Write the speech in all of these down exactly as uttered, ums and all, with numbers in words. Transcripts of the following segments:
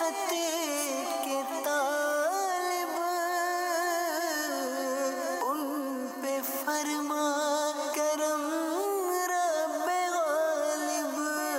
के तालिब उन पे फरमा करम रब्बे गालिब।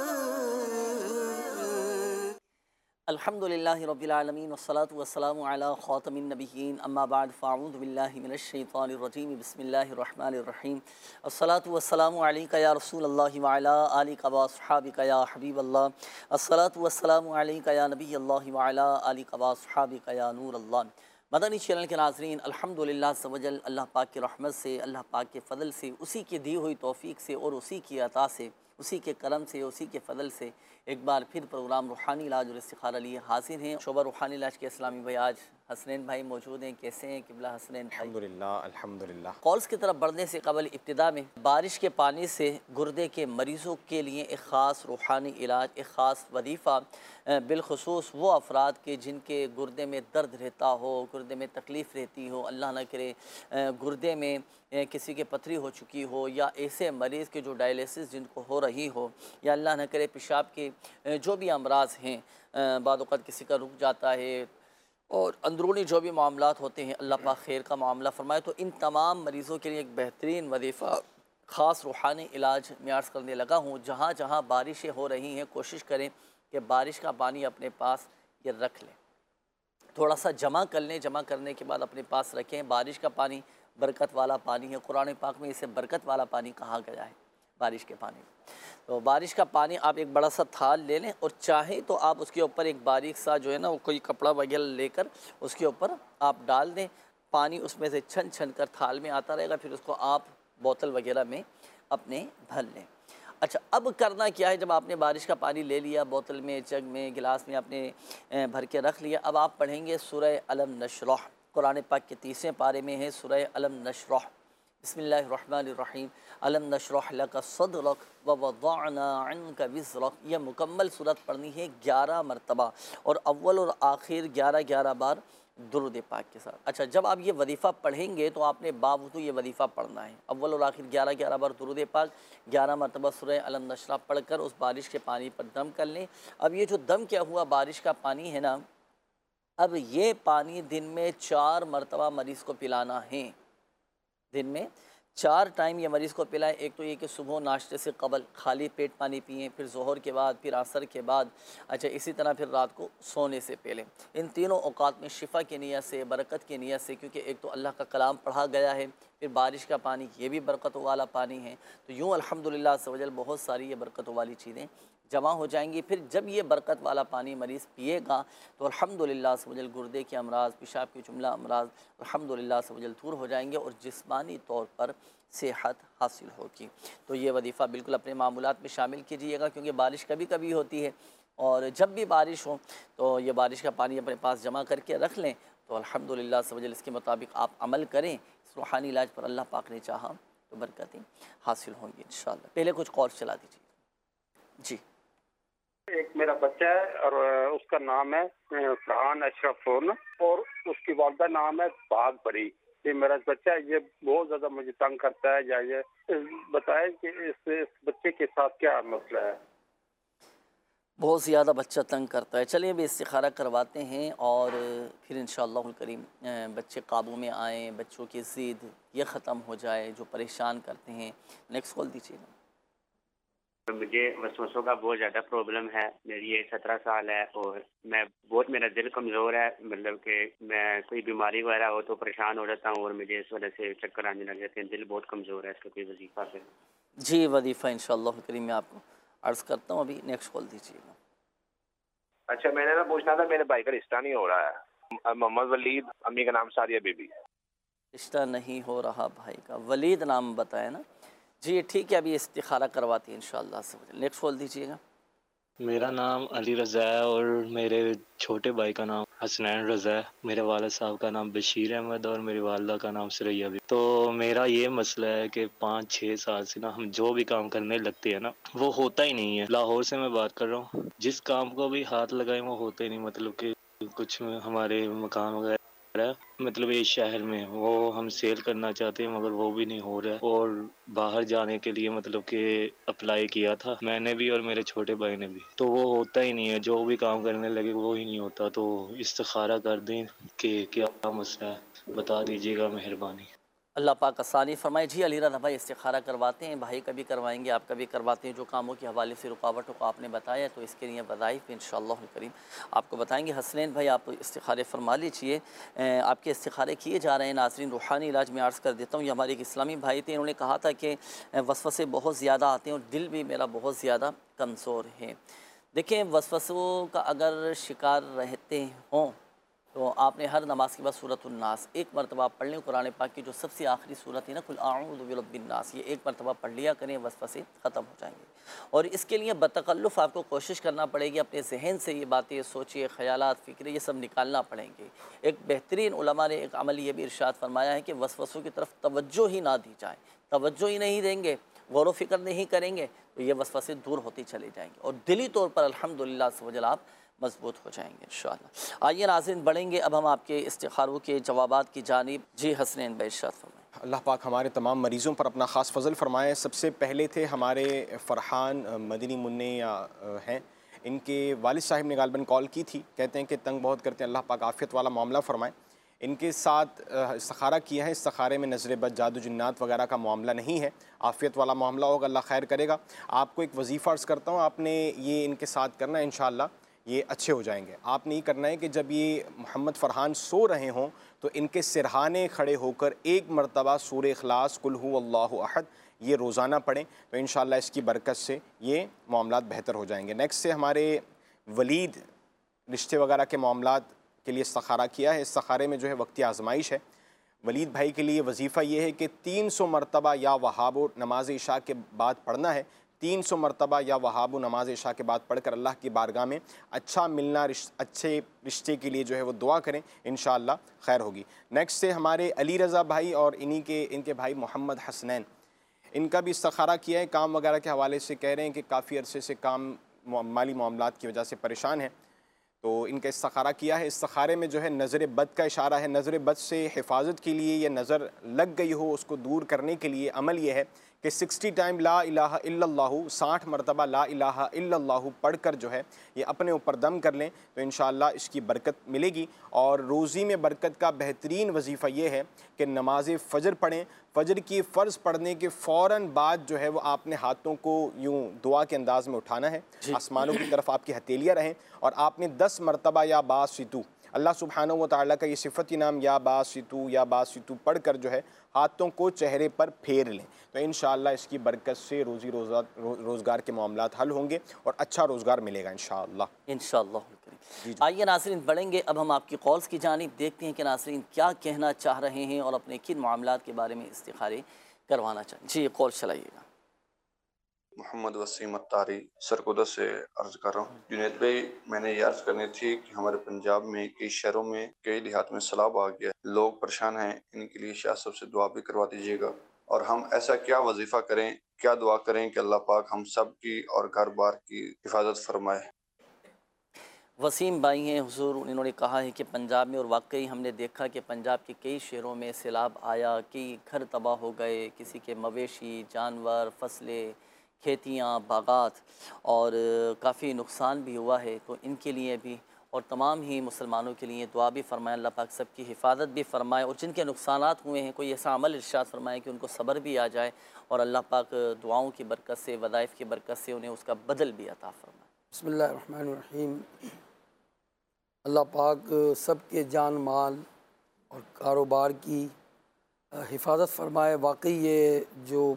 अल्हम्दुलिल्लाहि रब्बिल आलमीन वस्सलातु वस्सलामु अला खातमिन नबिय्यीन अम्मा बाद फ़अऊज़ु बिल्लाहि मिनश शैतानिर रजीम बिस्मिल्लाहिर रहमानिर रहीम। अस्सलातु वस्सलामु अलैका या रसूलल्लाहि व अला आलिका व अस्हाबिका या हबीबल्लाह। अस्सलातु वस्सलामु अलैका या नबियल्लाहि व अला आलिका व अस्हाबिका या नूरल्लाह। मदनी चैनल के नाज़रीन, अल्हम्दुलिल्लाह सवजल अल्लाह पाक की रहमत से, अल्लाह पाक के फ़ज़ल से, उसी की दी हुई तौफ़ीक से और उसी की अता से, उसी के करम से, उसी के फ़ज़ल से एक बार फिर प्रोग्राम रूहानी इलाज और इस्तिखारा लिए हाजिर हैं। शोबा रूहानी इलाज के इस्लामी भाई आज हसनैन भाई मौजूद हैं। कैसे हैं किबला हसनैन भाई? अल्हम्दुलिल्लाह अल्हम्दुलिल्लाह। कॉल्स की तरफ बढ़ने से कबल इब्तिदा में बारिश के पानी से गुर्दे के मरीज़ों के लिए एक ख़ास रूहानी इलाज, एक ख़ास वजीफ़ा, बिलखुसूस वो अफराद के जिनके गुर्दे में दर्द रहता हो, गुर्दे में तकलीफ़ रहती हो, अल्लाह न करे गुर्दे में किसी के पथरी हो चुकी हो, या ऐसे मरीज़ के जो डायलिसिस जिनको हो रही हो, या अल्लाह न करे पेशाब के जो भी अमराज हैं, बाद वक़्त किसी का रुक जाता है, और अंदरूनी जो भी मामलात होते हैं, अल्लाह पाक खैर का मामला फ़रमाए। तो इन तमाम मरीज़ों के लिए एक बेहतरीन वजीफ़ा, ख़ास रूहानी इलाज मैं अर्ज़ करने लगा हूँ। जहाँ जहाँ बारिशें हो रही हैं, कोशिश करें कि बारिश का पानी अपने पास ये रख लें, थोड़ा सा जमा कर लें। जमा करने के बाद अपने पास रखें। बारिश का पानी बरकत वाला पानी है, कुरान पाक में इसे बरकत वाला पानी कहा गया है, बारिश के पानी। तो बारिश का पानी आप एक बड़ा सा थाल ले लें, और चाहे तो आप उसके ऊपर एक बारीक सा जो है ना वो कोई कपड़ा वगैरह लेकर उसके ऊपर आप डाल दें। पानी उसमें से छन छन कर थाल में आता रहेगा, फिर उसको आप बोतल वगैरह में अपने भर लें। अच्छा, अब करना क्या है? जब आपने बारिश का पानी ले लिया, बोतल में, जग में, गिलास में आपने भर के रख लिया, अब आप पढ़ेंगे सूरह अलम नशरह। कुरान पाक के तीसरे पारे में है सूरह अलम नशरह। बिस्मिल्लाहिर्रहमानिर्रहीम। अलम नशरह लका सदरक व वदअना अन्का विज़रक। यह मुकम्मल सूरत पढ़नी है ग्यारह मरतबा, और अव्वल और आखिर ग्यारह ग्यारह बार दुरूद पाक के साथ। अच्छा, जब आप ये वजीफ़ा पढ़ेंगे तो आपने बावजूद ये वजीफ़ा पढ़ना है, अव्वल और आखिर ग्यारह ग्यारह बार दुरूद पाक, ग्यारह मरतबा सूरह अलम नशरह पढ़कर उस बारिश के पानी पर दम कर लें। अब ये जो दम क्या हुआ बारिश का पानी है ना, अब ये पानी दिन में चार मरतबा मरीज़ को पिलाना है। दिन में चार टाइम ये मरीज़ को पिलाएं। एक तो ये कि सुबह नाश्ते से कबल खाली पेट पानी पिएं, फिर ज़ोहर के बाद, फिर असर के बाद, अच्छा इसी तरह फिर रात को सोने से पहले। इन तीनों औकात में शिफ़ा की नीयत से, बरकत की नीयत से, क्योंकि एक तो अल्लाह का कलाम पढ़ा गया है, फिर बारिश का पानी ये भी बरकत वाला पानी है। तो यूँ अल्हम्दुलिल्लाह सवजल बहुत सारी ये बरकत वाली चीज़ें जमा हो जाएंगी। फिर जब ये बरकत वाला पानी मरीज़ पिएगा तो अल्हम्दुलिल्लाह सवजल गुर्दे के अमराज, पेशाब के जुमला अमराज अल्हम्दुलिल्लाह सवजल दूर हो जाएंगे और जिस्मानी तौर पर सेहत हासिल होगी। तो ये वजीफ़ा बिल्कुल अपने मामूलात में शामिल कीजिएगा, क्योंकि बारिश कभी कभी होती है, और जब भी बारिश हो तो ये बारिश का पानी अपने पास जमा करके रख लें। तो अल्हम्दुलिल्लाह सवजल इसके मुताबिक आप अमल करें। इस रूहानी इलाज पर अल्लाह पाक ने चाहा तो बरकतें हासिल होंगी इंशाअल्लाह। पहले कुछ कॉल चला दीजिए जी। एक मेरा बच्चा है और उसका नाम है फरहान अशरफ, और उसकी वालदा नाम है भाग परी। ये मेरा बच्चा है, ये बहुत ज्यादा मुझे तंग करता है। या ये बताए कि इस, इस बच्चे के साथ क्या मसला है? बहुत ज़्यादा बच्चा तंग करता है। चलिए अभी इस्तिखारा करवाते हैं और फिर इंशाअल्लाहुल करीम बच्चे काबू में आएँ, बच्चों की ज़िद ये ख़त्म हो जाए जो परेशान करते हैं। नेक्स्ट कॉल दीजिएगा। मुझे वसवसों का बहुत ज़्यादा प्रॉब्लम है। मेरी एज सत्रह साल है और मैं बहुत मेरा दिल कमज़ोर है, मतलब कि मैं कोई बीमारी वगैरह हो तो परेशान हो जाता हूँ और मुझे इस वजह से चक्कर आने लग जाते हैं। दिल बहुत कमज़ोर है। इसका कोई वजीफ़ा है? जी, वजीफ़ा इंशाअल्लाह करीम मैं आपको अर्ज़ करता हूँ। अभी नेक्स्ट कॉल दीजिएगा। अच्छा, मैंने ना पूछना था, मेरे भाई का रिश्ता नहीं हो रहा है। मोहम्मद वलीद, अम्मी का नाम सारिया बीबी। रिश्ता नहीं हो रहा भाई का, वलीद नाम बताया ना जी? ठीक है, अभी इस्तिखारा करवाती है इंशाअल्लाह से। नेक्स्ट कॉल दीजिएगा। मेरा नाम अली रज़ा है और मेरे छोटे भाई का नाम हसनैन रज़ा है। मेरे वालिद साहब का नाम बशीर अहमद और मेरी वालदा का नाम सुरैया भी। तो मेरा ये मसला है कि पाँच छः साल से ना हम जो भी काम करने लगते हैं ना वो होता ही नहीं है। लाहौर से मैं बात कर रहा हूँ। जिस काम को भी हाथ लगाए वो होते ही नहीं, मतलब कि कुछ हमारे मकान वगैरह है, मतलब इस शहर में वो हम सेल करना चाहते हैं मगर वो भी नहीं हो रहा है। और बाहर जाने के लिए मतलब कि अप्लाई किया था मैंने भी और मेरे छोटे भाई ने भी, तो वो होता ही नहीं है। जो भी काम करने लगे वो ही नहीं होता। तो इस्तिखारा कर दें कि क्या मसला है, बता दीजिएगा मेहरबानी। अल्लाह पाक आसानी फरमाए। जी अली रज़ा भाई इस्तिखारा करवाते हैं, भाई कभी करवाएंगे, आप कभी करवाते हैं। जो कामों के हवाले से रुकावटों को आपने बताया तो इसके लिए वज़ाइफ इंशाअल्लाह करीम आपको बताएंगे। हसनैन भाई आप इस्तिखारे फरमा लीजिए, आपके इस्तिखारे किए जा रहे हैं। नाज़रीन रूहानी इलाज में अर्ज़ कर देता हूँ, ये हमारे एक इस्लामी भाई थे, इन्होंने कहा था कि वसवसे बहुत ज़्यादा आते हैं और दिल भी मेरा बहुत ज़्यादा कमज़ोर है। देखें, वसवसों का अगर शिकार रहते हों तो आपने हर नमाज के बाद सूरतुन नास एक मरतबा पढ़ लें। कुरान पाक की जो सबसे आखिरी सूरत है ना, कुल आऊज़ु बिरब्बिन नास, ये एक मरतबा पढ़ लिया करें, वसवसे ख़त्म हो जाएंगे। और इसके लिए बतकल्लुफ़ आपको कोशिश करना पड़ेगी, अपने जहन से ये बातें सोचिए, ख़यालात, फ़िक्र, ये सब निकालना पड़ेंगे। एक बेहतरीन उलमा ने एक अमल ये भी इरशाद फरमाया है कि वसवसों की तरफ तवज्जो ही ना दी जाए। तवज्जो ही नहीं देंगे, गौर फ़िक्र नहीं करेंगे तो ये वसवसे दूर होते चले जाएंगे और दिली तौर पर अल्हम्दुलिल्लाह सवजल आप मजबूत हो जाएंगे इंशाअल्लाह। आइए नाज़रीन बढ़ेंगे अब हम आपके इस्तिखारों के जवाबात की जानिब। जी हसनैन भाई इरशाद फरमाएं। अल्लाह पाक हमारे तमाम मरीज़ों पर अपना ख़ास फ़ज़ल फ़रमाए। सबसे पहले थे हमारे फ़रहान मदनी मुन्ने या हैं, इनके वालिद साहिब ने गालिबन कॉल की थी, कहते हैं कि तंग बहुत करते हैं, अल्लाह पाक आफ़ियत वाला मामला फ़रमाए। इनके साथ इस्तिखारा किया है, इस्तिखारे में नज़र बद, जादू, जिन्नात वगैरह का मामला नहीं है, आफ़ियत वाला मामला होगा, अल्लाह खैर करेगा। आपको एक वजीफ़ा अर्ज़ करता हूँ, आपने ये इनके साथ करना है, इंशाअल्लाह ये अच्छे हो जाएंगे। आपने ये करना है कि जब ये मोहम्मद फ़रहान सो रहे हों तो इनके सिरहाने खड़े होकर एक मरतबा सूरे इखलास, कुल हु अल्लाहु अहद, ये रोज़ाना पढ़ें तो इंशाअल्लाह इसकी बरकत से ये मामलात बेहतर हो जाएंगे। नेक्स्ट से हमारे वलीद रिश्ते वगैरह के मामलात के लिए इस्तिखारा किया है। इस्तिखारे में जो है वक्ती आजमाइश है। वलीद भाई के लिए वजीफ़ा ये है कि तीन सौ मरतबा या वहाबो नमाज इशा के बाद पढ़ना है। तीन सौ मरतबा या वहाबो नमाज इशा के बाद पढ़कर अल्लाह की बारगाह में अच्छा मिलना, रिश, अच्छे रिश्ते के लिए जो है वो दुआ करें, इंशाअल्लाह खैर होगी। नेक्स्ट से हमारे अली रज़ा भाई और इन्हीं के इनके भाई मोहम्मद हसनैन, इनका भी इस्तिखारा किया है। काम वगैरह के हवाले से कह रहे हैं कि काफ़ी अरसे से काम माली मामलात की वजह से परेशान है, तो इनका इस्तिखारा किया है। इस्तिखारे में जो है नज़र बद का इशारा है। नज़र बद से हिफाजत के लिए या नज़र लग गई हो उसको दूर करने के लिए अमल ये है कि सिक्सटी टाइम ला इलाहा इल्लल्लाहु, साठ मरतबा ला इलाहा इल्लल्लाहु पढ़कर जो है ये अपने ऊपर दम कर लें तो इंशाअल्लाह इसकी बरकत मिलेगी। और रोज़ी में बरकत का बेहतरीन वजीफ़ा ये है कि नमाज फ़जर पढ़ें। फ़जर की फ़र्ज़ पढ़ने के फ़ौरन बाद जो है वो आपने हाथों को यूँ दुआ के अंदाज़ में उठाना है, आसमानों की तरफ आपकी हथेलियाँ रहें और आपने दस मरतबा या बासितू, अल्लाह सुब्हानहू व तआला का ये सिफ़ती नाम या बासितू या बासितू पढ़ कर जो है हाथों को चेहरे पर फेर लें तो इंशाअल्लाह इसकी बरकत से रोज़ी रोज़ा रो, रोज़गार के मामलात हल होंगे और अच्छा रोज़गार मिलेगा इंशाअल्लाह इंशाअल्लाह। आइए नाज़रीन बढ़ेंगे अब हम आपकी कॉल्स की जानिब, देखते हैं कि नाज़रीन क्या कहना चाह रहे हैं और अपने किन मामलात के बारे में इस्तिखारे करवाना चाहें। जी कॉल चलाइएगा। मोहम्मद वसीम अत्तारी सरगोदा से अर्ज कर रहा हूँ। जुनैद भाई, मैंने ये अर्ज करनी थी कि हमारे पंजाब में कई शहरों में कई देहात में सैलाब आ गया, लोग परेशान हैं, इनके लिए शाह साहब से दुआ भी करवा दीजिएगा। और हम ऐसा क्या वजीफा करें, क्या दुआ करें कि अल्लाह पाक हम सब की और घर बार की हिफाजत फरमाए। वसीम भाई हैं हुजूर, उन्होंने कहा है कि पंजाब में, और वाकई हमने देखा कि पंजाब के कई शहरों में सैलाब आया, कई घर तबाह हो गए, किसी के मवेशी, जानवर, फसलें, खेतियाँ, बागात और काफ़ी नुकसान भी हुआ है। तो इनके लिए भी और तमाम ही मुसलमानों के लिए दुआ भी फ़रमाए, अल्लाह पाक सबकी हिफाजत भी फ़रमाए और जिनके नुकसानात हुए हैं कोई ऐसा अमल इरशाद फ़रमाए कि उनको सब्र भी आ जाए और अल्लाह पाक दुआओं की बरकत से, वज़ाइफ़ की बरकत से उन्हें उसका बदल भी अता फ़रमाए। बिस्मिल्लाहिर्रहमानिर्रहीम। अल्लाह पाक सबके जान माल और कारोबार की हिफाजत फ़रमाए। वाकई ये जो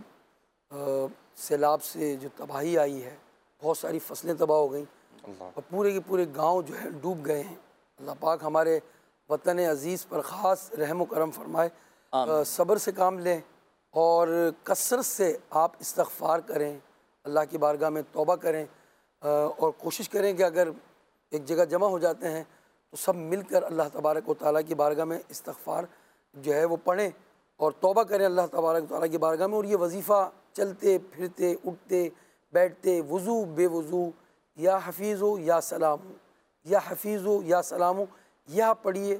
सैलाब से जो तबाही आई है, बहुत सारी फसलें तबाह हो गई और पूरे के पूरे गांव जो है डूब गए हैं। अल्लाह पाक हमारे वतन अज़ीज़ पर ख़ास रहम व करम फरमाए। सब्र से काम लें और कसरत से आप इस्तग़फ़ार करें, अल्लाह की बारगाह में तौबा करें और कोशिश करें कि अगर एक जगह जमा हो जाते हैं तो सब मिलकर अल्लाह तबारक व तआला की बारगाह में इस्तग़फ़ार जो है वो पढ़ें और तौबा करें अल्लाह तबारक व तआला की बारगाह में। और ये वजीफ़ा चलते फिरते, उठते बैठते, वज़ू बेवज़ू, या हफीज़ो या सलामो, या हफीज़ो या सलामो, यह पढ़िए।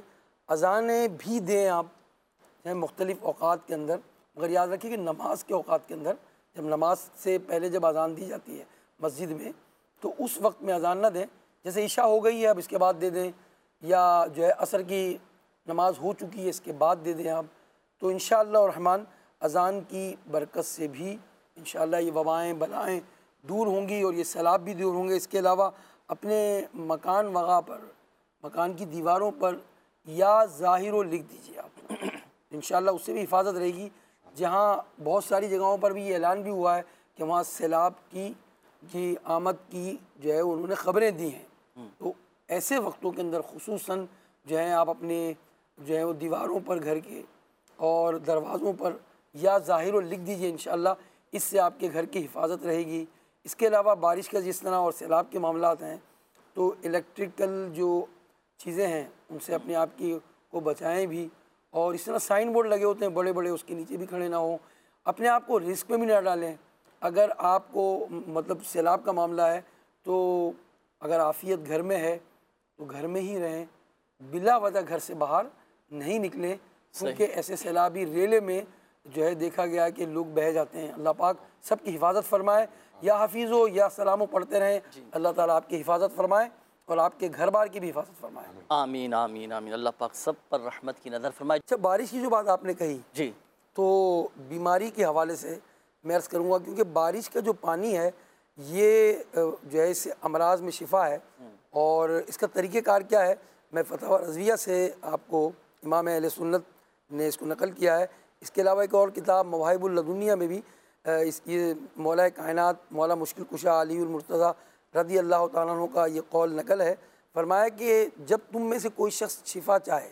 अज़ानें भी दें आप चाहे मुख्तलिफ़ औक़ात के अंदर, मगर याद रखिए कि नमाज के औक़ात के अंदर, जब नमाज से पहले जब अज़ान दी जाती है मस्जिद में, तो उस वक्त में अज़ान ना दें। जैसे इशा हो गई है अब इसके बाद दे दें, या जो है असर की नमाज हो चुकी है इसके बाद दे दें आप, तो इंशाअल्लाह रहमान अज़ान की बरकत से भी इंशाअल्लाह ये वबाएँ बलाएँ दूर होंगी और ये सैलाब भी दूर होंगे। इसके अलावा अपने मकान वगैरह पर, मकान की दीवारों पर या ज़ाहिर लिख दीजिए आप इंशाअल्लाह, उससे भी हिफाजत रहेगी। जहाँ बहुत सारी जगहों पर भी ये ऐलान भी हुआ है कि वहाँ सैलाब की की आमद की जो है उन्होंने ख़बरें दी हैं, तो ऐसे वक्तों के अंदर खुसूसन जो है आप अपने जो है वो दीवारों पर घर के और दरवाज़ों पर या ज़ाहिर लिख दीजिए इंशाअल्लाह, इससे आपके घर की हिफाजत रहेगी। इसके अलावा बारिश का जिस तरह और सैलाब के मामलात हैं, तो इलेक्ट्रिकल जो चीज़ें हैं उनसे अपने आप की को बचाएं भी, और इस तरह साइन बोर्ड लगे होते हैं बड़े बड़े, उसके नीचे भी खड़े ना हो, अपने आप को रिस्क में भी ना डालें। अगर आपको मतलब सैलाब का मामला है तो अगर आफ़ियत घर में है तो घर में ही रहें, बिला वजह घर से बाहर नहीं निकलें, क्योंकि ऐसे सैलाबी रेले में जो है देखा गया है कि लोग बह जाते हैं। अल्लाह पाक सबकी हिफाजत फरमाए। या हफीज़ो या सलामो पढ़ते रहें, अल्लाह ताला आपकी हिफाजत फरमाए और आपके घर बार की भी हिफाजत फरमाए। आमीन आमीन आमीन। अल्लाह पाक सब पर रहमत की नज़र फरमाए। अच्छा, बारिश की जो बात आपने कही जी, तो बीमारी के हवाले से मैं अर्ज़ करूँगा, क्योंकि बारिश का जो पानी है ये जो है इससे अमराज में शिफा है, और इसका तरीक़ेकार क्या है मैं फतवा रज़विया से आपको इमाम अहले सुन्नत ने इसको नकल किया है। इसके अलावा एक और किताब मवाहिबुल लदुनिया में भी इस ये मौला कायनात मौला मुश्किल कुशा अलीउल मुर्तज़ा रज़ी अल्लाह तआला अन्हु का ये कौल नकल है। फरमाया कि जब तुम में से कोई शख्स शिफा चाहे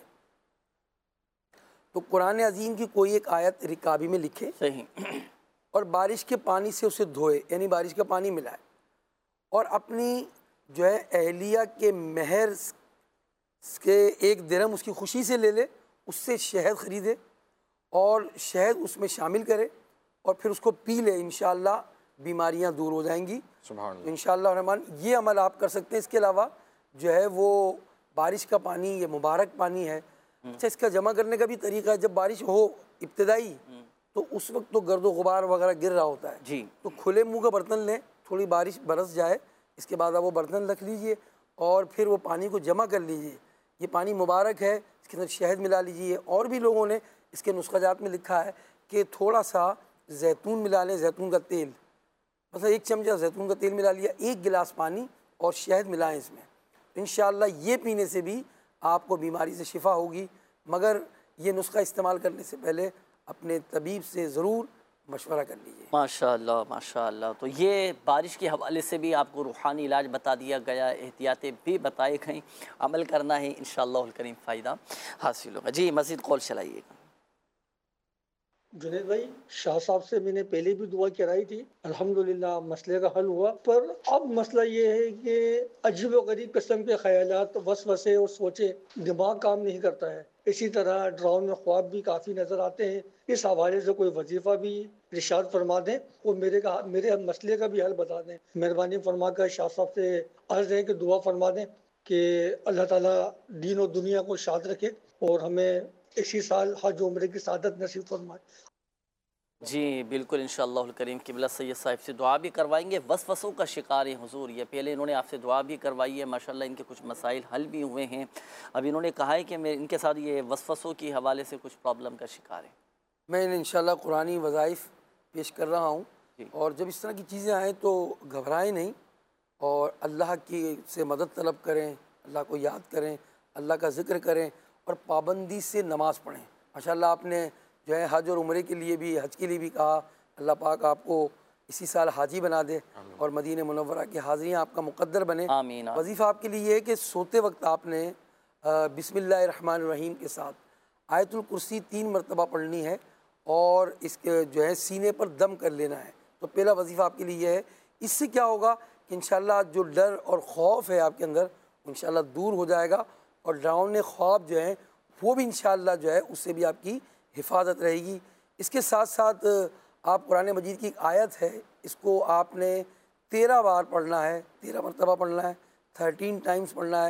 तो कुरान अज़ीम की कोई एक आयत रिकाबी में लिखे, सही, और बारिश के पानी से उसे धोए, यानी बारिश का पानी मिलाए, और अपनी जो है अहलिया के महर के एक दिरहम उसकी खुशी से ले ले, उससे शहद ख़रीदे और शहद उसमें शामिल करे और फिर उसको पी ले, इंशाअल्लाह बीमारियां दूर हो जाएंगी इंशाअल्लाह रहमान। ये अमल आप कर सकते हैं। इसके अलावा जो है वो बारिश का पानी ये मुबारक पानी है। अच्छा, इसका जमा करने का भी तरीका है, जब बारिश हो इब्तिदाई तो उस वक्त तो गर्द गुबार वगैरह गिर रहा होता है जी, तो खुले मुंह का बर्तन लें, थोड़ी बारिश बरस जाए, इसके बाद आप वो बर्तन रख लीजिए और फिर वो पानी को जमा कर लीजिए। ये पानी मुबारक है, इसके अंदर शहद मिला लीजिए। और भी लोगों ने इसके नुस्ख़ाजात में लिखा है कि थोड़ा सा जैतून मिला लें, जैतून का तेल, मतलब एक चमचा जैतून का तेल मिला लिया, एक गिलास पानी और शहद मिलाएं इसमें, तो इंशाअल्लाह ये पीने से भी आपको बीमारी से शिफा होगी। मगर ये नुस्खा इस्तेमाल करने से पहले अपने तबीब से ज़रूर मशवरा कर लीजिए। माशाअल्लाह माशाअल्लाह। तो ये बारिश के हवाले से भी आपको रूहानी इलाज बता दिया गया, एहतियातें भी बताई गई, अमल करना है, इंशाअल्लाह करीम फ़ायदा हासिल होगा। जी, मज़ीद कॉल चलाइएगा। जुनेद भाई, शाह साहब से मैंने पहले भी दुआ कराई थी, अल्हम्दुलिल्लाह मसले का हल हुआ, पर अब मसला ये है कि अजीब व गरीब किस्म के ख्यालात, वसवसे और सोचे, दिमाग काम नहीं करता है। इसी तरह ड्राउन ख्वाब भी काफ़ी नज़र आते हैं। इस हवाले से कोई वजीफ़ा भी इरशाद फरमा दें और मेरे का मेरे मसले का भी हल बता दें। मेहरबानी फरमा कर शाह साहब से अर्ज़ है कि दुआ फरमा दें कि अल्लाह ताला दीन और दुनिया को शाद रखे और हमें इसी साल हज उम्रे की सादत नसीब फरमाए। जी बिल्कुल, इंशाअल्लाह करीम किबला सैयद साहिब से दुआ भी करवाएंगे। वसवसों का शिकार है हुजूर, ये पहले इन्होंने आपसे दुआ भी करवाई है, माशाल्लाह इनके कुछ मसाइल हल भी हुए हैं। अब इन्होंने कहा है कि मैं इनके साथ ये वसवसों के हवाले से कुछ प्रॉब्लम का शिकार है। मैं इंशाअल्लाह कुरानी वज़ाइफ़ पेश कर रहा हूँ, और जब इस तरह की चीज़ें आएँ तो घबराएं नहीं और अल्लाह की से मदद तलब करें, अल्लाह को याद करें, अल्लाह का ज़िक्र करें और पाबंदी से नमाज़ पढ़ें। माशाल्लाह आपने जो है हज और उम्रे के लिए भी, हज के लिए भी कहा, अल्लाह पाक आपको इसी साल हाजी बना दे और मदीने मुनव्वरा की हाज़िरियाँ आपका मुक़द्दर बने। आमीन। वजीफ़ा आपके लिए ये है कि सोते वक्त आपने बिस्मिल्लाहिर्रहमानिर्रहीम के साथ आयतुल कुर्सी तीन मरतबा पढ़नी है और इसके जो है सीने पर दम कर लेना है। तो पहला वजीफ़ा आपके लिए ये है। इससे क्या होगा कि इंशाअल्लाह जो डर और खौफ है आपके अंदर इंशाअल्लाह दूर हो जाएगा, और डरावने ख्वाब जो हैं वो भी इंशाअल्लाह जो है उससे भी आपकी हिफाजत रहेगी। इसके साथ साथ आप कुरान मजीद की एक आयत है, इसको आपने तेरह बार पढ़ना है, तेरह मरतबा पढ़ना है, थर्टीन टाइम्स पढ़ना है,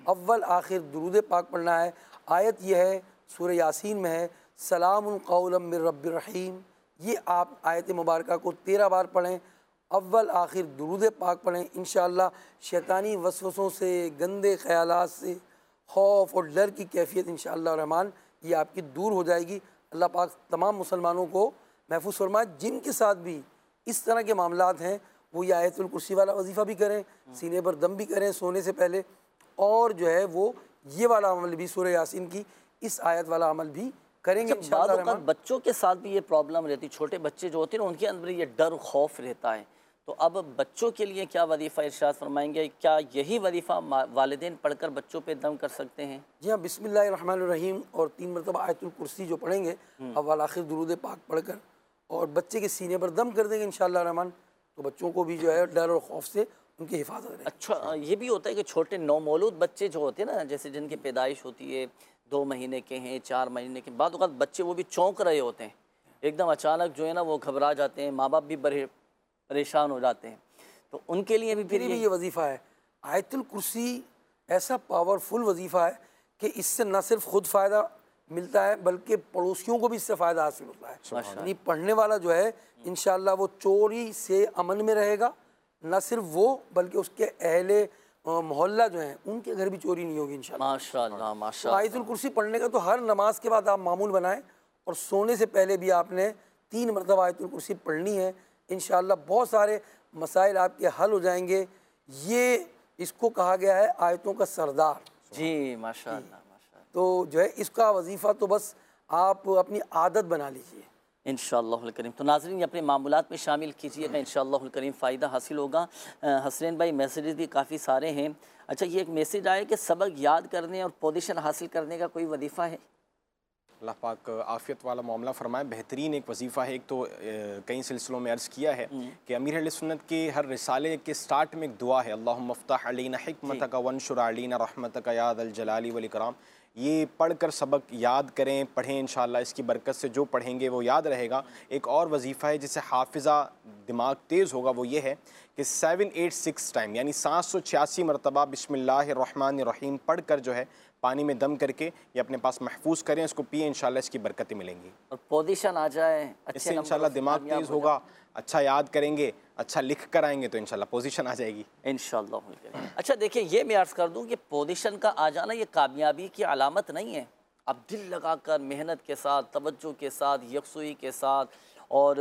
अव्वल आखिर दुरूद पाक पढ़ना है। आयत यह है सूरह यासीन में है, सलामुन कौलम मिर रब्बिर रहीम। ये आप आयत मुबारक को तेरह बार पढ़ें, अव्वल आखिर दुरूद पाक पढ़ें। इंशाअल्लाह शैतानी वसवसों से, गंदे ख़यालात से, खौफ और डर की कैफियत इंशाअल्लाह रहमान ये आपकी दूर हो जाएगी। अल्लाह पाक तमाम मुसलमानों को महफूज फरमाए। जिनके साथ भी इस तरह के मामलात हैं वो ये आयतुल कुर्सी वाला वजीफ़ा भी करें, सीने पर दम भी करें सोने से पहले, और जो है वो ये वाला अमल भी सूरह यासीन की इस आयत वाला अमल भी करेंगे इंशाअल्लाह रहमान। बच्चों के साथ भी ये प्रॉब्लम रहती, छोटे बच्चे जो होते हैं ना उनके अंदर ये डर खौफ रहता है, तो अब बच्चों के लिए क्या वजीफ़ा इरशाद फरमाएंगे? क्या यही वजीफ़ा वालिदैन पढ़कर बच्चों पे दम कर सकते हैं? जी हाँ, बिस्मिल्लाहिर्रहमानिर्रहीम और तीन मरतबा आयतुल कुर्सी जो पढ़ेंगे अव्वल आखिर दुरूद पाक पढ़कर और बच्चे के सीने पर दम कर देंगे इंशाअल्लाह रहमान, तो बच्चों को भी जो है डर और खौफ से उनकी हिफाजत रहेगी। अच्छा, ये भी होता है कि छोटे नौमौलूद बच्चे जो होते हैं ना, जैसे जिनकी पैदाइश होती है दो महीने के हैं, चार महीने के, बाद वक़्त बच्चे वो भी चौंक रहे होते हैं, एकदम अचानक जो है ना वो घबरा जाते हैं, माँ बाप भी बड़े परेशान हो जाते हैं, तो उनके लिए भी फिर भी ये वजीफ़ा है। आयतुल कुर्सी ऐसा पावरफुल वजीफ़ा है कि इससे न सिर्फ ख़ुद फ़ायदा मिलता है बल्कि पड़ोसियों को भी इससे फ़ायदा हासिल होता है। यानी पढ़ने वाला जो है इंशाअल्लाह वो चोरी से अमन में रहेगा, न सिर्फ वो बल्कि उसके अहले मोहल्ला जो हैं उनके घर भी चोरी नहीं होगी इंशाअल्लाह। माशाअल्लाह माशाअल्लाह। तो आयतुल कुर्सी पढ़ने का तो हर नमाज के बाद आप मामूल बनाएं और सोने से पहले भी आपने तीन मरतबा आयतुल कुर्सी पढ़नी है। इंशाअल्लाह बहुत सारे मसाइल आपके हल हो जाएंगे। ये इसको कहा गया है आयतों का सरदार। जी माशाअल्लाह माशाअल्लाह। तो जो है इसका वजीफ़ा तो बस आप अपनी आदत बना लीजिए इंशाअल्लाहुल करीम। तो नाज़रीन अपने मामूलात में शामिल कीजिएगा, इंशाअल्लाहुल करीम फ़ायदा हासिल होगा। हसनैन भाई मैसेजेस भी काफ़ी सारे हैं। अच्छा, ये एक मैसेज आया कि सबक याद करने और पोजीशन हासिल करने का कोई वजीफ़ा है? अल्लाह पाक आफ़ियत वाला मामला फ़रमाए। बेहतरीन एक वजीफ़ा है। एक तो कई सिलसिलों में अर्ज़ किया है कि अमीर अहले सुन्नत के हर रिसाले के स्टार्ट में एक दुआ है, अल्लाहुम्मा फ़्तह अलैना हिकमतक वंशुर अलैना रहमतक या दल जलाली वल इकराम। ये पढ़कर सबक याद करें, पढ़ें, इंशाअल्लाह इसकी बरकत से जो पढ़ेंगे वो याद रहेगा। एक और वजीफ़ा है जिससे हाफिज़ा दिमाग तेज़ होगा, वो ये है कि सेवन एट सिक्स टाइम यानी सात सौ छियासी मरतबा बिस्मिल्लाहिर्रहमानिर्रहीम पढ़ कर जो है पानी में दम करके ये अपने पास महफूज करें, उसको पिए, इंशाअल्लाह इसकी बरकतें मिलेंगी और पोजीशन आ जाए, इससे इंशाअल्लाह दिमाग तेज़ होगा, अच्छा याद करेंगे, अच्छा लिख कर आएंगे तो इंशाअल्लाह पोजीशन आ जाएगी इंशाअल्लाह। अच्छा देखिए, ये मैं अर्ज़ कर दूं कि पोजीशन का आ जाना ये कामयाबी की अलामत नहीं है। अब दिल लगाकर मेहनत के साथ, तवज्जो के साथ, यकसुई के साथ और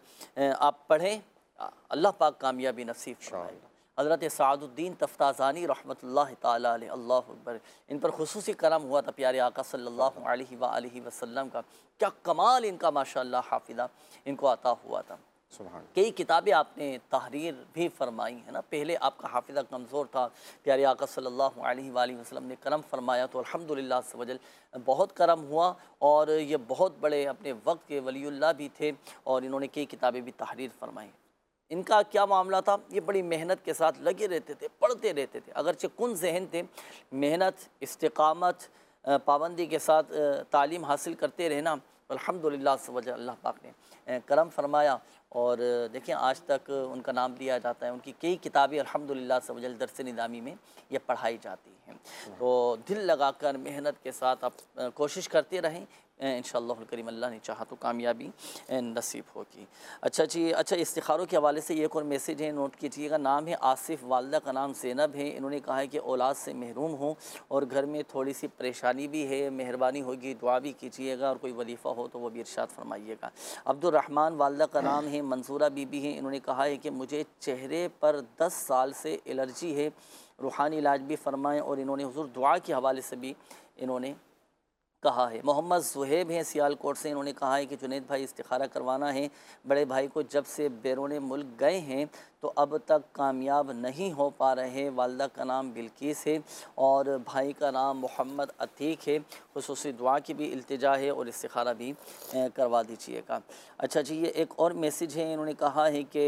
आप पढ़ें, अल्लाह पाक कामयाबी नसीब फरमाएगा। हज़रत सादुद्दीन तफ्ताज़ानी रहमतुल्लाह ताला अलैह, अल्लाह अकबर, इन पर खुसूसी करम हुआ था प्यारे आका सल्लल्लाहु अलैहि व आलिहि वसल्लम का। क्या कमाल इनका माशाअल्लाह हाफिज़ा इनको अता हुआ था। कई किताबें आपने तहरीर भी फरमाई है ना। पहले आपका हाफिज़ा कमज़ोर था, प्यारे आका सल्लल्लाहु अलैहि व आलिहि वसल्लम ने करम फरमाया तो अल्हम्दुलिल्लाह अज़्ज़ व जल बहुत करम हुआ और ये बहुत बड़े अपने वक्त के वलीउल्लाह भी थे और इन्होंने कई किताबें भी तहरीर फरमाई। इनका क्या मामला था, ये बड़ी मेहनत के साथ लगे रहते थे, पढ़ते रहते थे, अगरचे कुन जहन थे, मेहनत, इस्तिकामत, पाबंदी के साथ तालीम हासिल करते रहना। अल्हम्दुलिल्लाह वजह अल्लाह पाक ने करम फरमाया और देखिए आज तक उनका नाम लिया जाता है। उनकी कई किताबें अल्हम्दुलिल्लाह वजह दर्स निज़ामी में ये पढ़ाई जाती हैं। तो दिल लगाकर मेहनत के साथ आप कोशिश करते रहें, इंशाअल्लाह करीम अल्लाह ने चाहा तो कामयाबी नसीब होगी। अच्छा जी, अच्छा इस्तिखारों के हवाले से एक और मैसेज है, नोट कीजिएगा। नाम है आसिफ, वालदा का नाम ज़ैनब है। इन्होंने कहा है कि औलाद से महरूम हो और घर में थोड़ी सी परेशानी भी है, मेहरबानी होगी दुआ भी कीजिएगा और कोई वजीफ़ा हो तो वो भी इरशाद फरमाइएगा। अब्दुर्रहमान, वालदा का नाम है, मंसूरा बीबी है। इन्होंने कहा है कि मुझे चेहरे पर दस साल से एलर्जी है, रूहानी इलाज भी फरमाएँ और इन्होंने हुज़ूर दुआ के हवाले से भी इन्होंने कहा है। मोहम्मद ज़ुहैब हैं सियालकोट से। इन्होंने कहा है कि जुनैद भाई इस्तिखारा करवाना है, बड़े भाई को जब से बैरून मुल्क गए हैं तो अब तक कामयाब नहीं हो पा रहे। वालदा का नाम बिल्किस है और भाई का नाम मोहम्मद अतीक है। खुसूसी दुआ की भी इल्तिजा है और इस्तिखारा भी करवा दीजिएगा। अच्छा जी, ये एक और मैसेज है। इन्होंने कहा है कि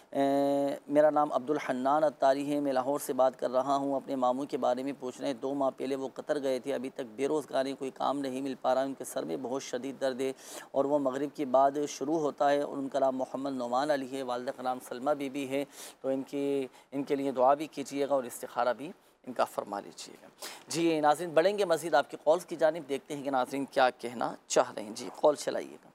मेरा नाम अब्दुल हन्नान अत्तारी है, मैं लाहौर से बात कर रहा हूँ। अपने मामू के बारे में पूछ रहे हैं। दो माह पहले वो कतर गए थे, अभी तक बेरोज़गारी, कोई काम नहीं मिल पा रहा है। उनके सर में बहुत शदीद दर्द है और वो मगरिब के बाद शुरू होता है और उनका नाम मोहम्मद नोमान अली है। वालदा का नाम सलमा बीबी है। तो इनकी इनके लिए दुआ भी कीजिएगा और इस्तिखारा भी इनका फरमा लीजिएगा। जी नाज़रीन, बढ़ेंगे मज़ीद आपकी कॉल्स की जानिब, देखते हैं कि नाज़रीन क्या कहना चाह रहे हैं। जी कॉल चलाइएगा।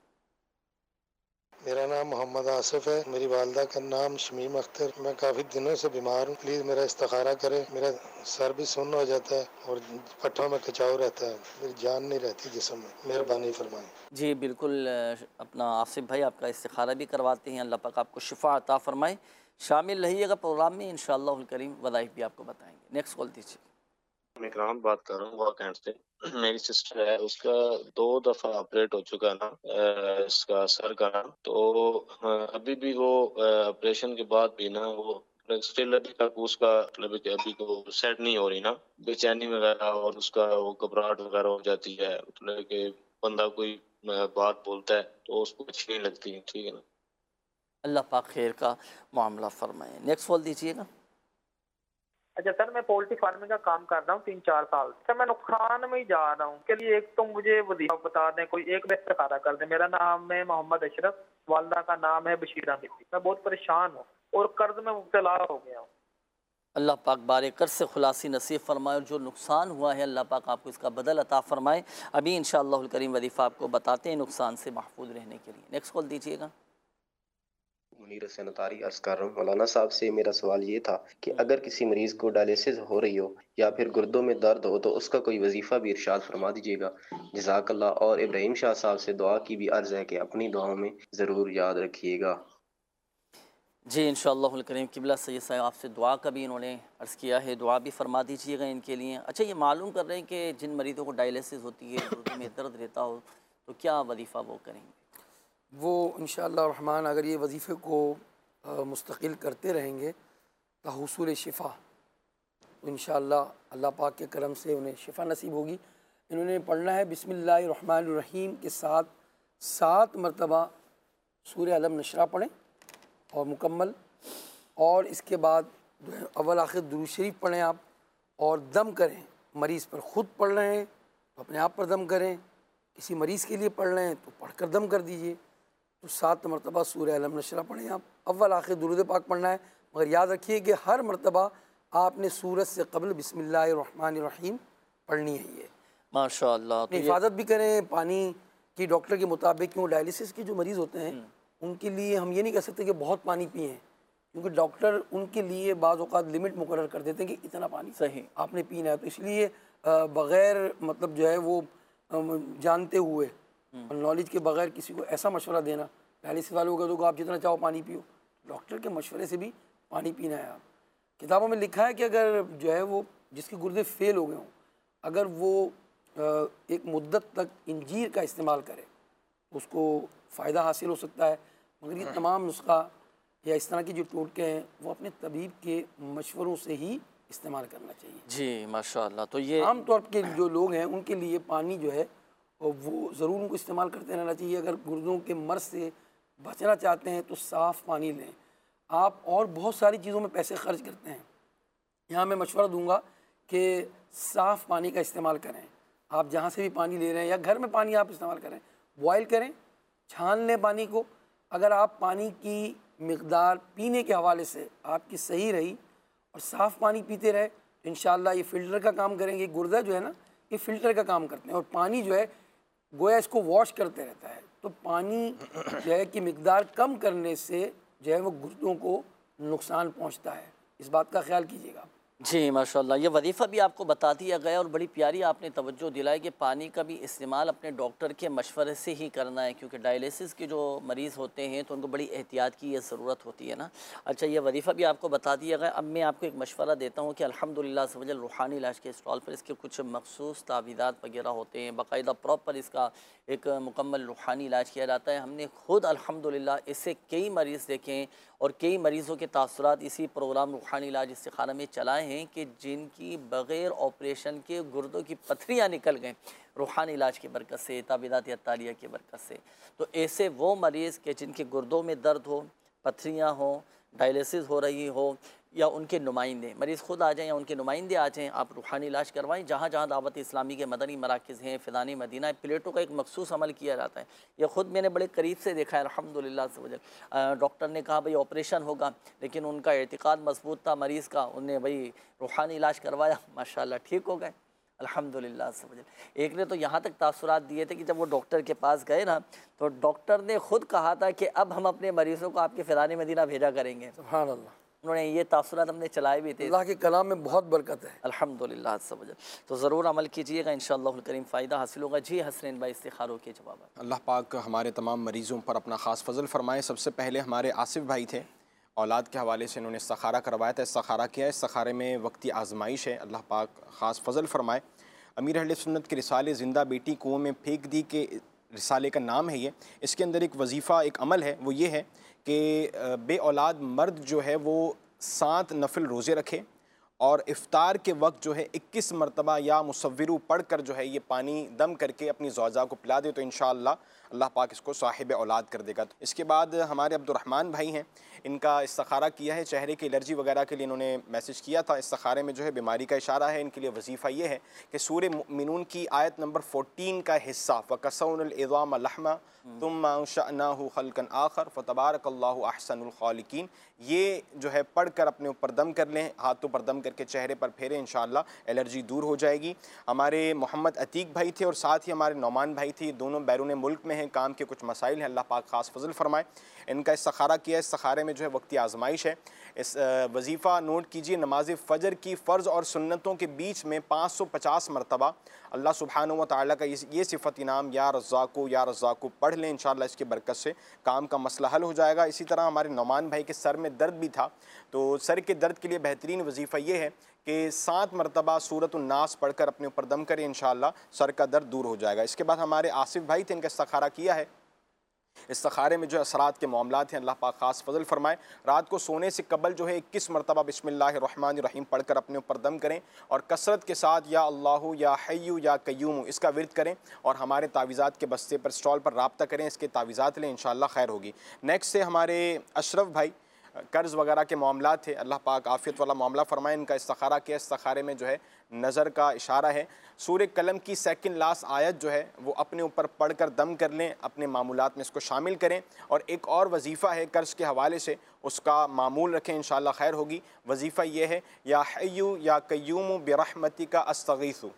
मेरा नाम मोहम्मद आसिफ है, मेरी वालदा का नाम शमीम अख्तर। मैं काफ़ी दिनों से बीमार हूँ, प्लीज़ मेरा इस्तिखारा करें। मेरा सर भी सुन्न हो जाता है और पट्टों में खिंचाव रहता है, मेरी जान नहीं रहती जिस्म में, मेहरबानी फरमाएं। जी बिल्कुल, अपना आसिफ भाई आपका इस्तिखारा भी करवाते हैं, अल्लाह पाक आपको शिफा अता फरमाए। शामिल रहिएगा प्रोग्राम में, इंशाअल्लाहुल करीम वज़ाइफ भी आपको बताएंगे। नेक्स्ट कॉल दीजिए। मैं इकराम बात कर रहा हूँ वाकैंड से। मेरी सिस्टर है, उसका दो दफ़ा ऑपरेट हो चुका ना अ, इसका सर का ना, तो अ, अभी भी वो ऑपरेशन के बाद भी ना वो स्टिल अभी तक उसका मतलब कि अभी को सेट नहीं हो रही ना, बेचैनी वगैरह और उसका वो घबराहट वगैरह हो जाती है। मतलब कि बंदा कोई अ, बात बोलता है तो उसको अच्छी नहीं लगती। ठीक है ना, अल्लाह पाक खैर का मामला फरमाए। नेक्स्ट कॉल दीजिएगा। अच्छा सर, मैं पोल्ट्री फार्मिंग का काम कर रहा हूँ तीन चार साल से। मैं नुकसान में ही जा रहा हूँ। के लिए एक तो मुझे वजीफा बता दें, कोई एक इस्तिखारा कर दें। मेरा नाम है मोहम्मद अशरफ, वालदा का नाम है बशीरा बीबी। मैं बहुत परेशान हूँ और कर्ज में मुब्तला हो गया हूँ। अल्लाह पाक बारे कर से खुलासी नसीब फरमाए और जो नुकसान हुआ है अल्लाह पाक आपको इसका बदल अता फरमाए। अभी इंशाअल्लाहुल करीम वजीफ़ा आपको बताते हैं नुकसान से महफूज रहने के लिए। नेक्स्ट कॉल दीजिएगा। मुनीर हुसैन अतारी अर्ज कर रहा हूँ। मौलाना साहब से मेरा सवाल ये था कि अगर किसी मरीज़ को डायलिसिस हो रही हो या फिर गुर्दों में दर्द हो तो उसका कोई वजीफ़ा भी इरशाद फरमा दीजिएगा, जज़ाकल्लाह। और इब्राहिम शाह साहब से दुआ की भी अर्ज़ है कि अपनी दुआओं में ज़रूर याद रखिएगा। जी इंशाअल्लाहुल करीम किबला सैयद साहब आपसे दुआ का भी इन्होंने अर्ज़ किया है, दुआ भी फरमा दीजिएगा इनके लिए। अच्छा, ये मालूम कर रहे हैं कि जिन मरीज़ों को डायलिसिस होती है, गुर्दों में दर्द रहता हो, तो क्या वजीफ़ा वो करेंगे? वो इंशाअल्लाह रहमान अगर ये वजीफ़े को मुस्तकिल करते रहेंगे तो हुसूल शिफ़ा, तो इंशाअल्लाह अल्लाह पाक के करम से उन्हें शिफ़ा नसीब होगी। इन्होंने पढ़ना है बिस्मिल्लाहिर्रहमानिर्रहीम के साथ सात मरतबा सूरह अलम नशरा पढ़ें और मुकम्मल, और इसके बाद अव्वल आखिर दुरूद शरीफ पढ़ें आप और दम करें। मरीज़ पर ख़ुद पढ़ रहे हैं तो अपने आप पर दम करें, किसी मरीज़ के लिए पढ़ रहे हैं तो पढ़ कर दम कर दीजिए। तो सात मरतबा सूरह अलम नशरा पढ़ें आप, अव्वल आखिर दुरूद पाक पढ़ना है। मगर याद रखिए कि हर मरतबा आपने सूरत से कबल बिस्मिल्लाहिर्रहमानिर्रहीम पढ़नी है। ये माशाअल्लाह, तो हिफाजत भी करें पानी की डॉक्टर के मुताबिक, क्यों डायलिसिस के जो मरीज़ होते हैं उनके लिए हम ये नहीं कह सकते कि बहुत पानी पिए, क्योंकि डॉक्टर उनके लिए बाज़ औक़ात लिमिट मुकर्रर कर देते हैं कि इतना पानी सही आपने पीना है। तो इसलिए बग़ैर मतलब जो है वो जानते हुए और नॉलेज के बगैर किसी को ऐसा मशवरा देना, डायलिसिस वालों को तो आप जितना चाहो पानी पियो, डॉक्टर के मशवरे से भी पानी पीना है। आप किताबों में लिखा है कि अगर जो है वो जिसके गुर्दे फेल हो गए हों, अगर वो एक मुद्दत तक इंजीर का इस्तेमाल करे उसको फ़ायदा हासिल हो सकता है। मगर ये तमाम नुस्खा या इस तरह की जो टोटके हैं वो अपने तबीब के मशवरों से ही इस्तेमाल करना चाहिए। जी माशाअल्लाह। तो ये आम तौर के जो लोग हैं उनके लिए पानी जो है वो ज़रूर उनको इस्तेमाल करते रहना चाहिए। अगर गुर्दों के मर्ज़ से बचना चाहते हैं तो साफ़ पानी लें आप, और बहुत सारी चीज़ों में पैसे खर्च करते हैं। यहाँ मैं मशवरा दूंगा कि साफ़ पानी का इस्तेमाल करें। आप जहाँ से भी पानी ले रहे हैं या घर में पानी आप इस्तेमाल करें, बॉयल करें, छान लें पानी को। अगर आप पानी की मिक़दार पीने के हवाले से आपकी सही रही और साफ़ पानी पीते रहे तो इंशाअल्लाह ये फ़िल्टर का काम करेंगे। गुर्दा जो है ना, ये फ़िल्टर का काम करते हैं और पानी जो है गोया इसको वॉश करते रहता है। तो पानी जो है कि मिक़दार कम करने से जो है वो गुर्दों को नुकसान पहुंचता है, इस बात का ख्याल कीजिएगा। जी माशाअल्लाह, ये वजीफ़ा भी आपको बता दिया गया और बड़ी प्यारी आपने तवज्जो दिलाई कि पानी का भी इस्तेमाल अपने डॉक्टर के मशवरे से ही करना है, क्योंकि डायलिसिस के जो मरीज़ होते हैं तो उनको बड़ी एहतियात की ये ज़रूरत होती है ना। अच्छा, ये वजीफ़ा भी आपको बता दिया गया। अब मैं आपको एक मशवरा देता हूँ कि अल्हम्दुलिल्लाह सवजल रूहानी इलाज के स्टॉल पर इसके कुछ मखसूस तावीज़ात वगैरह होते हैं, बाकायदा प्रॉपर इसका एक मुकम्मल रूहानी इलाज किया जाता है। हमने खुद अल्हम्दुलिल्लाह इससे कई मरीज़ देखें और कई मरीज़ों के तासुरात इसी प्रोग्राम रूहानी इलाज इस्तिखारा में चलाए हैं कि जिनकी बग़ैर ऑपरेशन के गुर्दों की पथरियाँ निकल गए रूहानी इलाज की बरकत से, ताबीदात अत्तारिया की बरकत से। तो ऐसे वो मरीज़ के जिनके गुर्दों में दर्द हो, पथरियाँ हों, डायलिसिस हो रही हो या उनके नुमाइंदे, मरीज़ ख़ुद आ जाएँ या उनके नुमाइंदे आ जाएँ, आप रूहानी इलाज करवाएं। जहाँ जहाँ दावत इस्लामी के मदनी मराकज़ हैं, फ़िदानी मदीना, प्लेटों का एक मखसूस अमल किया जाता है। ये ख़ुद मैंने बड़े करीब से देखा है अल्हम्दुलिल्लाह से वजह। डॉक्टर ने कहा भाई ऑपरेशन होगा, लेकिन उनका एतिक़ाद मज़बूत था मरीज़ का, उन्हें भाई रूहानी इलाज करवाया, माशाअल्लाह ठीक हो गए अल्हम्दुलिल्लाह से वजह। एक ने तो यहाँ तक तासुरात दिए थे कि जब वो डॉक्टर के पास गए ना, तो डॉक्टर ने ख़ुद कहा था कि अब हम अपने मरीज़ों को आपके फ़िदानी मदीना भेजा करेंगे। सुभान अल्लाह। उन्होंने ये तासुरात हमने चलाए भी थे। अल्लाह के कलाम में बहुत बरकत है अल्हम्दुलिल्लाह से वजह। तो ज़रूर अमल कीजिएगा, इंशाअल्लाहुल करीम फ़ायदा हासिल होगा। जी हसनैन भाई, इस्तिखारों के जवाब। अल्लाह पाक हमारे तमाम मरीज़ों पर अपना ख़ास फ़ज़ल फ़रमाए। सबसे पहले हमारे आसिफ़ भाई थे, औलाद के हवाले से इन्होंने इस्तिखारा करवाया था, इस्तिखारा किया। इस्तिखारे में वक्ती आजमाइश है, अल्लाह पाक ख़ास फ़ज़ल फ़रमाए। अमीर अहले सुन्नत के रिसाले ज़िंदा बेटी कुओं में फेंक दी के रिसाले का नाम है ये। इसके अंदर एक वजीफ़ा, एक अमल है, वो ये है कि बे औलाद मर्द जो है वो सात नफिल रोज़े रखे और इफ़्तार के वक्त जो है इक्कीस मरतबा या मुसव्विरु पढ़ कर जो है ये पानी दम करके अपनी ज़ौजा को पिला दे, तो इंशाअल्लाह अल्लाह पाक इसको साहिब औलाद कर देगा। तो इसके बाद हमारे अब्दुर्रहमान भाई हैं, इनका इस्तिखारा किया है, चेहरे की एलर्जी वगैरह के लिए इन्होंने मैसेज किया था। इस्तिखारे में जो है बीमारी का इशारा है। इनके लिए वजीफ़ा ये है कि सूरह मुमिनून की आयत नंबर चौदह का हिस्सा फ़कसौनुल इज़ाम लहमा तुम्मा अंशअनाहु खल्कन आखर फ़तबारकल्लाहु अहसनुल खालिकीन, ये जो है पढ़ कर अपने ऊपर दम कर लें, हाथों पर दम करके चेहरे पर फेरें, इंशाअल्लाह एलर्जी दूर हो जाएगी। हमारे मोहम्मद अतीक भाई थे और साथ ही हमारे नौमान भाई थे, दोनों बैरून मुल्क में हैं, काम के कुछ मसाइल हैं, अल्लाह पाक ख़ास फ़ज़ल फ़रमाए। इनका इस्तिखारा किया, इस्तिखारे में जो है वक्ती आजमाइश है। इस वजीफ़ा नोट कीजिए, नमाज फ़जर की फ़र्ज़ और सुन्नतों के बीच में पाँच सौ पचास मरतबा अल्लाह सुब्हानहू व तआला का ये सिफ़त इनाम या रज़्ज़ाक़ु या रज़्ज़ाक़ु पढ़ लें, इंशाअल्लाह इसकी बरकत से काम का मसला हल हो जाएगा। इसी तरह हमारे नौमान भाई के सर में दर्द भी था, तो सर के दर्द के लिए बेहतरीन वजीफ़ा ये है कि सात मरतबा सूरतुन नास पढ़कर अपने ऊपर दम करें, इंशाअल्लाह सर का दर्द दूर हो जाएगा। इसके बाद हमारे आसिफ़ भाई थे, इनका इस्तिखारा किया है। इस्तिखारे में जो असरात के मामलात हैं, अल्लाह पाक ख़ास फ़ज़ल फ़रमाए। रात को सोने से कबल जो है इक्कीस मरतबा बिस्मिल्लाहिर्रहमानिर्रहीम पढ़ कर अपने ऊपर दम करें और कसरत के साथ या अल्लाहु या हय्यु या कय्यूम इसका विर्द करें और हमारे तावीज़ात के बस्ते पर स्टॉल पर राब्ता करें, इसके तावीज़ात लें, इंशाअल्लाह खैर होगी। नेक्स्ट से हमारे अशरफ भाई, कर्ज़ वगैरह के मामलात थे, अल्लाह पाक आफ़ियत वाला मामला फ़रमाए। इनका इस्तिखारा किया, इस्तिखारे में जो है नज़र का इशारा है। सूरह कलम की सेकंड लास्ट आयत जो है वो अपने ऊपर पढ़ कर दम कर लें, अपने मामूलात में इसको शामिल करें। और एक और वजीफ़ा है कर्ज़ के हवाले से, उसका मामूल रखें, इंशाअल्लाह खैर होगी। वजीफ़ा ये है, या हय्यु या कय्यूम बिरहमतिका अस्तगीथु,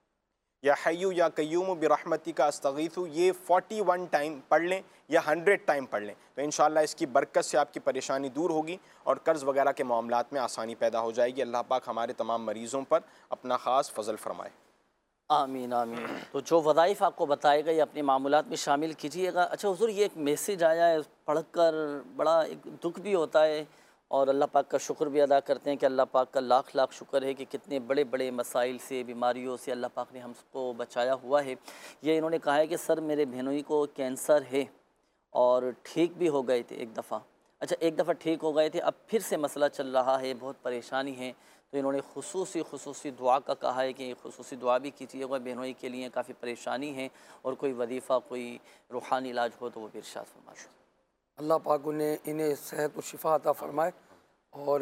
या हय्यु या कय्यूम बिरहमतिका अस्तगीथु, ये इकतालीस टाइम पढ़ लें या सौ टाइम पढ़ लें, तो इंशाअल्लाह इसकी बरकत से आपकी परेशानी दूर होगी और कर्ज़ वगैरह के मामलात में आसानी पैदा हो जाएगी। अल्लाह पाक हमारे तमाम मरीज़ों पर अपना ख़ास फ़ज़ल फ़रमाए। आमीन आमीन। तो जो वज़ाइफ़ आपको बताए गए अपने मामूलात में शामिल कीजिएगा। अच्छा हुज़ूर, ये एक मैसेज आया है, पढ़कर बड़ा एक दुख भी होता है और अल्लाह पाक का शुक्र भी अदा करते हैं कि अल्लाह पाक का लाख लाख शुक्र है कि कितने बड़े बड़े मसाइल से, बीमारियों से अल्लाह पाक ने हमको बचाया हुआ है। ये इन्होंने कहा है कि सर मेरे बहनोई को कैंसर है और ठीक भी हो गए थे एक दफ़ा। अच्छा, एक दफ़ा ठीक हो गए थे, अब फिर से मसला चल रहा है, बहुत परेशानी है। तो इन्होंने खुसूसी खुसूसी दुआ का कहा है कि खुसूसी दुआ भी कीजिएगा बहनोई के लिए, काफ़ी परेशानी है और कोई वजीफ़ा, कोई रूहानी इलाज हो तो वो भी इरशाद फरमाइए। अल्लाह पाक उन्हें इन्हें सेहत व शिफा अता फ़रमाए और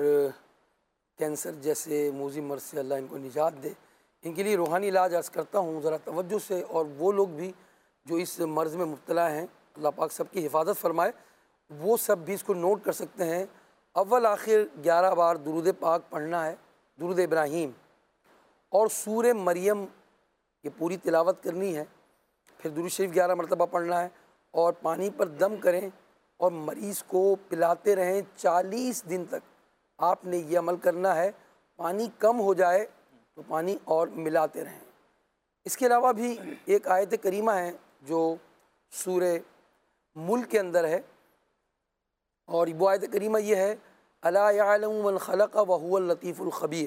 कैंसर जैसे मूज़ी मर्ज़ से अल्लाह इनको निजात दे। इनके लिए रूहानी इलाज अर्ज़ करता हूँ ज़रा तवज्जो से, और वो लोग भी जो इस मर्ज़ में मुब्तला हैं, अल्लाह पाक सबकी हिफाजत फ़रमाए। वो सब भी इसको नोट कर सकते हैं। अव्वल आखिर ग्यारह बार दुरूद पाक पढ़ना है, दुरूद इब्राहीम, और सूरह मरियम ये पूरी तिलावत करनी है। फिर दुरूद शरीफ ग्यारह मरतबा पढ़ना है और पानी पर दम करें और मरीज़ को पिलाते रहें चालीस दिन तक। आपने ये अमल करना है, पानी कम हो जाए तो पानी और मिलाते रहें। इसके अलावा भी एक आयत करीमा है जो सूरह मुल्क के अंदर है, और वो आयत करीमा ये है, अला यअलमु मन खलक़ व हुवल लतीफ़ुल ख़बीर।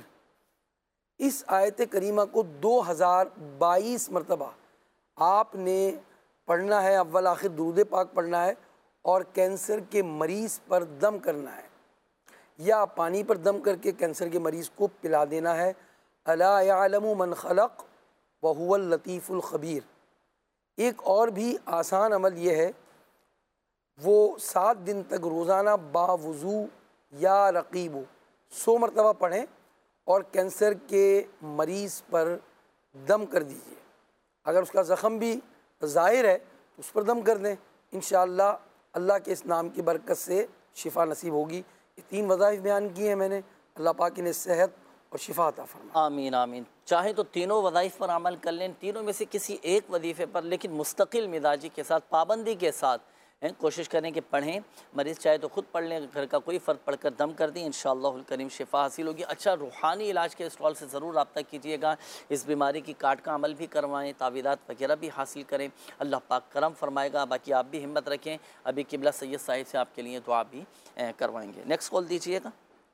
इस आयत करीमा को दो हज़ार बाईस मरतबा आपने पढ़ना है, अव्वल आखिर दुरूद पाक पढ़ना है और कैंसर के मरीज़ पर दम करना है या पानी पर दम करके कैंसर के मरीज़ को पिला देना है। अला यअलमु मन खलक़ व हुवल लतीफ़ुल ख़बीर। एक और भी आसान अमल ये है, वो सात दिन तक रोज़ाना बावुज़ू या रक़ीबो सौ मरतबा पढ़ें और कैंसर के मरीज़ पर दम कर दीजिए। अगर उसका ज़ख़म भी ज़ाहिर है तो उस पर दम कर दें, इंशाअल्लाह अल्लाह के इस नाम की बरकत से शिफा नसीब होगी। ये तीन वज़ाइफ बयान किए हैं मैंने, अल्लाह पाक इन्हें सेहत और शिफा अता फरमाए। आमीन आमीन। चाहे तो तीनों वज़ाइफ पर अमल कर लें, तीनों में से किसी एक वजीफ़े पर, लेकिन मुस्तकिल मिजाजी के साथ, पाबंदी के साथ हैं, कोशिश करें कि पढ़ें। मरीज़ चाहे तो ख़ुद पढ़ लें, घर का कोई फ़र्द पढ़ कर दम कर दें, इंशाअल्लाहुल करीम शिफा हासिल होगी। अच्छा, रूहानी इलाज के स्टॉल से ज़रूर रब्ता कीजिएगा। इस बीमारी की काट का अमल भी करवाएं, तावीज़ात वगैरह भी हासिल करें, अल्लाह पाक करम फरमाएगा। बाकी आप भी हिम्मत रखें, अभी किबला सैयद साहिब से आपके लिए दुआ भी करवाएंगे। नेक्स्ट कॉल दीजिएगा।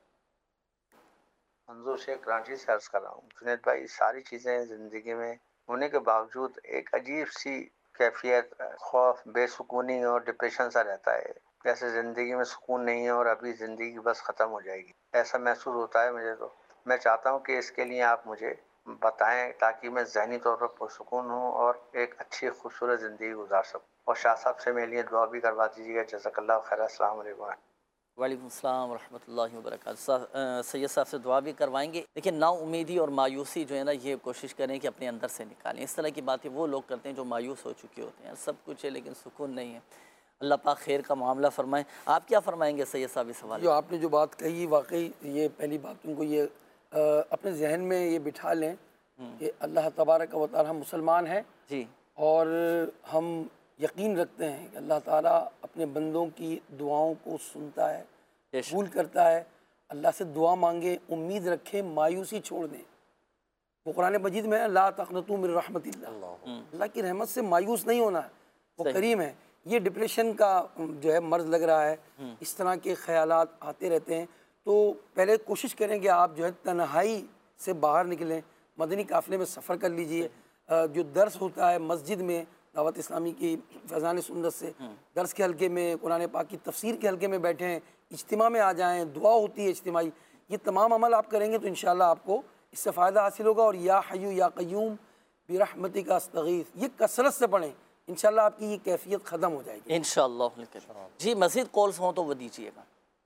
मंजूर शेख कराची से अर्ज़ कर रहा हूँ। जुनैद भाई, सारी चीज़ें ज़िंदगी में होने के बावजूद एक अजीब सी कैफियत, खौफ, बेसुकूनी और डिप्रेशन सा रहता है, जैसे ज़िंदगी में सुकून नहीं है और अभी ज़िंदगी बस ख़त्म हो जाएगी, ऐसा महसूस होता है मुझे। तो मैं चाहता हूँ कि इसके लिए आप मुझे बताएं ताकि मैं ज़हनी तौर पर पुरसुकून हूँ और एक अच्छी खूबसूरत ज़िंदगी गुजार सकूँ। और शाह साहब से मेरे लिए दुआ भी करवा दीजिएगा। जज़ाकल्लाह खैर। अस्सलाम वालेकुम। वालेकुम अस्सलाम वरहमतुल्लाहि वबरकातुहू। सैयद साहब से दुआ भी करवाएंगे। लेकिन नाउमीदी और मायूसी जो है ना, ये कोशिश करें कि अपने अंदर से निकालें। इस तरह की बातें वो लोग करते हैं जो मायूस हो चुके होते हैं, सब कुछ है लेकिन सुकून नहीं है। अल्लाह पाक खैर का मामला फरमाएं। आप क्या फरमाएंगे सैयद साहब इस सवाल? जो आपने जो बात कही, वाकई ये पहली बात उनको ये आ, अपने जहन में ये बिठा लें कि अल्लाह तबारक व तआला, हम मुसलमान हैं जी, और हम यकीन रखते हैं कि अल्लाह ताला अपने बंदों की दुआओं को सुनता है, कबूल करता है। अल्लाह से दुआ मांगे, उम्मीद रखें, मायूसी छोड़ दें। वो कुरान मजीद में है, ला तक़नतू मिन रहमतिल्लाह, अल्लाह की रहमत से मायूस नहीं होना है, वो करीम है। ये डिप्रेशन का जो है मर्ज़ लग रहा है, इस तरह के ख़यालात आते रहते हैं, तो पहले कोशिश करें कि आप जो है तन्हाई से बाहर निकलें, मदनी काफ़िले में सफ़र कर लीजिए। जो दर्स होता है मस्जिद में, दावत इस्लामी की फैज़ान सुन्नत से दर्स के हल्के में, कुरान पाक की तफसीर के हल्के में बैठें, इज्तिमा में आ जाएं, दुआ होती है इज्तिमाई। ये तमाम अमल आप करेंगे तो इंशाअल्लाह आपको इससे फ़ायदा हासिल होगा। और या हय्यू या क़य्यूम बिरहमतिका अस्तगीथ, ये कसरत से पढ़ें, इंशाअल्लाह आपकी ये कैफियत ख़त्म हो जाएगी इंशाअल्लाह। जी, मज़ीद कॉल्स हों तो वो दीजिएगा।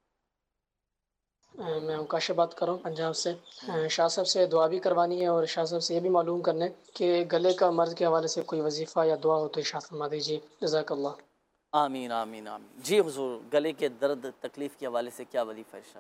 मैं उकाशा बात कर रहा हूँ पंजाब से। शाह साहब से दुआ भी करवानी है और शाह साहब से ये भी मालूम करना है कि गले का मर्ज़ के हवाले से कोई वजीफ़ा या दुआ हो तो इरशाद फरमा दीजिए। जज़ाकल्लाह। आमीन आमीन आमीन। जी हुज़ूर, गले के दर्द तकलीफ़ के हवाले से क्या वजीफ़ा इरशाद?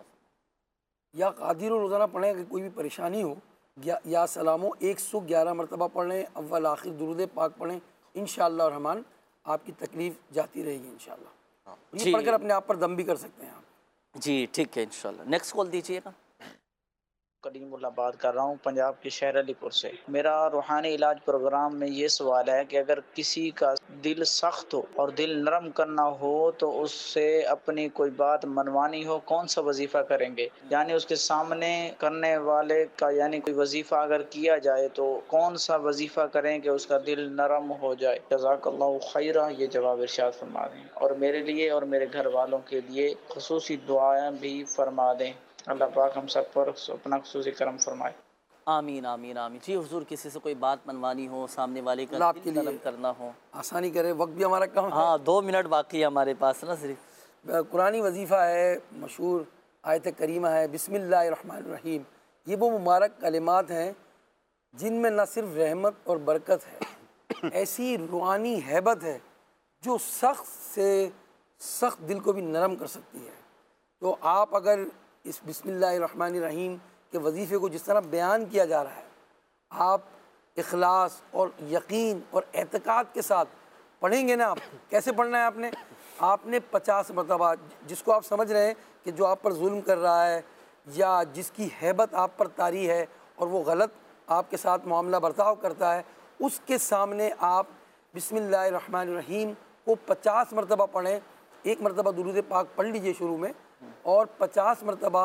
या कादिर रोज़ाना पढ़ें, अगर कोई भी परेशानी हो, या, या सलामो एक सौ ग्यारह मरतबा पढ़ लें, अव्वल आखिर दुरूद पाक पढ़ें, इंशाअल्लाह रहमान आपकी तकलीफ़ जाती रहेगी इंशाअल्लाह। ये पढ़कर अपने आप पर दम भी कर सकते हैं आप। जी ठीक है, इंशाल्लाह। नेक्स्ट कॉल दीजिएगा। करीमुल्लाह बात कर रहा हूँ पंजाब के शहर अलीपुर से। मेरा रूहानी इलाज प्रोग्राम में ये सवाल है कि अगर किसी का दिल सख्त हो और दिल नरम करना हो तो उससे अपनी कोई बात मनवानी हो, कौन सा वजीफ़ा करेंगे? यानी उसके सामने करने वाले का यानी कोई वजीफ़ा अगर किया जाए तो कौन सा वजीफ़ा करें कि उसका दिल नरम हो जाए? जज़ाकल्लाहु खैरा, ये जवाब इरशाद फरमा दें और मेरे लिए और मेरे घर वालों के लिए खुसूसी दुआएं भी फरमा दें। अल्लाह पाक हम सब पर अपना खुसूसी करम फरमाए। आमीन आमीन आमीन। जी हुजूर, किसी से कोई बात मनवानी हो, सामने वाले का आपके लिए करना हो, आसानी करे, वक्त भी हमारा कम है। हाँ, दो मिनट बाकी है हमारे पास ना। सिर्फ कुरानी वजीफ़ा है, मशहूर आयत करीमा है बिस्मिल्लाहिर्रहमानिर्रहीम। ये वो मुबारक कलिमात हैं जिनमें न सिर्फ रहमत और बरकत है, ऐसी रूहानी हैबत है जो सख्त से सख्त दिल को भी नरम कर सकती है। तो आप अगर इस बिस्मिल्लाहिर्रहमानिर्रहीम के वजीफ़े को जिस तरह बयान किया जा रहा है, आप इखलास और यकीन और एतकाद के साथ पढ़ेंगे ना। आप कैसे पढ़ना है? आपने आपने पचास मरतबा, जिसको आप समझ रहे हैं कि जो आप पर जुल्म कर रहा है या जिसकी हैबत आप पर तारी है और वो गलत आपके साथ मामला बर्ताव करता है, उसके सामने आप बिस्मिल्लाहिर्रहमानिर्रहीम को पचास मरतबा पढ़ें। एक मरतबा दुरूद पाक पढ़ लीजिए शुरू में और पचास मरतबा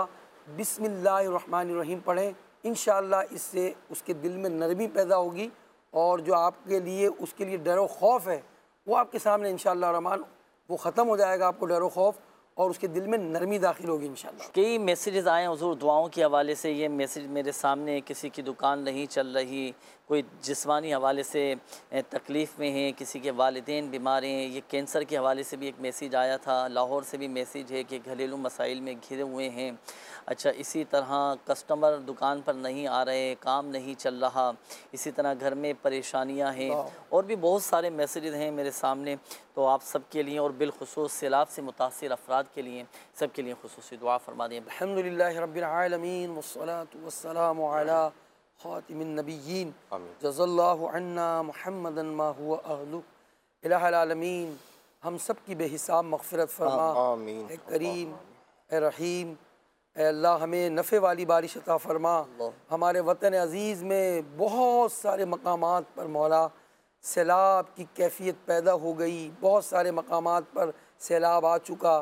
बिस्मिल्लाहिर्रहमानिर्रहीम पढ़ें। इंशाअल्लाह इससे उसके दिल में नरमी पैदा होगी और जो आपके लिए उसके लिए डर व खौफ है वो आपके सामने इंशाअल्लाह रहमान वो ख़त्म हो जाएगा, आपको डर व खौफ। और उसके दिल में नरमी दाखिल होगी इंशाअल्लाह। कई मैसेजेस आए हैं हुज़ूर दुआओं के हवाले से। ये मैसेज मेरे सामने, किसी की दुकान नहीं चल रही, कोई जिस्मानी हवाले से तकलीफ़ में है, किसी के वालिदैन बीमार हैं, ये कैंसर के हवाले से भी एक मैसेज आया था। लाहौर से भी मैसेज है कि घरेलू मसाइल में घिरे हुए हैं। अच्छा, इसी तरह कस्टमर दुकान पर नहीं आ रहे, काम नहीं चल रहा, इसी तरह घर में परेशानियां हैं, और भी बहुत सारे मैसेजेस हैं मेरे सामने। तो आप सब के लिए और बिलखुसूस सैलाब से मुतासिर अफराद के लिए, सब के लिए खुसूसी दुआ फरमा दें। अल्हम्दुलिल्लाहि रब्बिल आलमीन वस्सलातु वस्सलामु अला खातिमिन नबिय्यीन जज़ल्लाहु अन्ना मुहम्मदन मा हुवा अहलु। इलाहुल आलमीन हम सब की बेहिसाब मग़फ़िरत फरमा। ए करीम, ए रहीम, ए अल्लाह हमें नफ़े वाली बारिश अता फ़रमा। हमारे वतन अज़ीज़ में बहुत सारे मकामात पर मौला सैलाब की कैफ़ियत पैदा हो गई। बहुत सारे मकामात पर सैलाब आ चुका।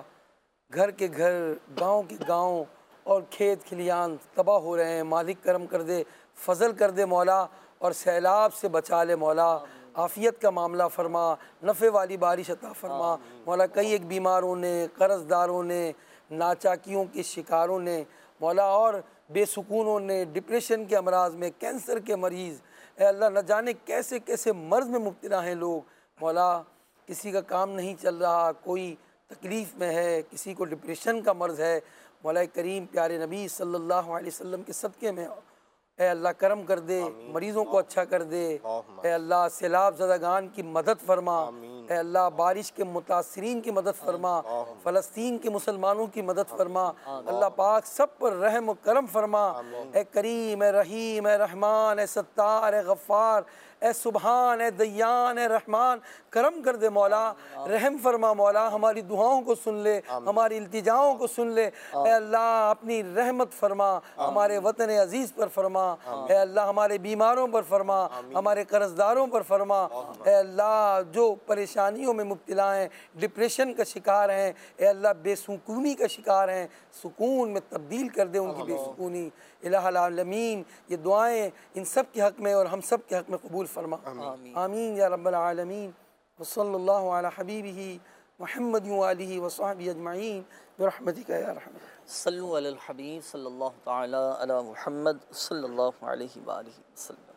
घर के घर, गांव के गांव और खेत खलियान तबाह हो रहे हैं। मालिक करम कर दे, फ़ज़ल कर दे मौला, और सैलाब से बचा ले मौला। आफ़ियत का मामला फ़रमा, नफ़े वाली बारिश अता फ़रमा मौला। कई एक बीमारों ने, कर्ज़दारों ने, नाचाकियों के शिकारों ने मौला, और बेसुकूनों ने, डिप्रेशन के अमराज में, कैंसर के मरीज़, ए अल्लाह न जाने कैसे कैसे मर्ज़ में मुब्तला हैं लोग मौला। किसी का काम नहीं चल रहा, कोई तकलीफ़ में है, किसी को डिप्रेशन का मर्ज़ है मौला करीम। प्यारे नबी सल्लल्लाहु अलैहि वसल्लम के सदक़े में ए अल्लाह करम कर दे, मरीज़ों को अच्छा कर दे। ए अल्लाह सैलाब ज़दागान की मदद फरमा। ए अल्लाह बारिश के मुतासिरीन की मदद फरमा। फ़लस्तीन के मुसलमानों की मदद फरमा। अल्लाह पाक सब पर रहम व करम फरमा। ए करीम, ए रहीम, ए रहमान, ए सत्तार, ए गफ़्फ़ार, ए सुबहान, ए दयान, ए रहमान, करम कर दे मौला, रहम फरमा मौला। हमारी दुआओं को सुन ले, हमारी इल्तिजाओं को सुन ले। ए अल्लाह अपनी रहमत फरमा हमारे वतन अज़ीज़ पर फरमा। ए अल्लाह हमारे बीमारों पर फरमा, हमारे कर्ज़दारों पर फरमा। ए अल्लाह जो परेशानियों में मुब्तला हैं, डिप्रेशन का शिकार हैं, ए अल्लाह बेसुकूनी का शिकार हैं, सुकून में तब्दील कर दे उनकी बेसुकूनी। इलाहुल आलमीन ये दुआएं इन सब के हक़ में और हम सब के हक़ में कबूल फरमा। आमीन या रब्बल आलमीन। वसल्लल्लाहु अला हबीबिही मुहम्मद व आलिहि व सहबिही अजमईन बिरहमतिका या रहमान। सल्लु अलल हबीब सल्लल्लाहु तआला अला मुहम्मद सल्लल्लाहु अलैहि व आलिहि वसल्लम।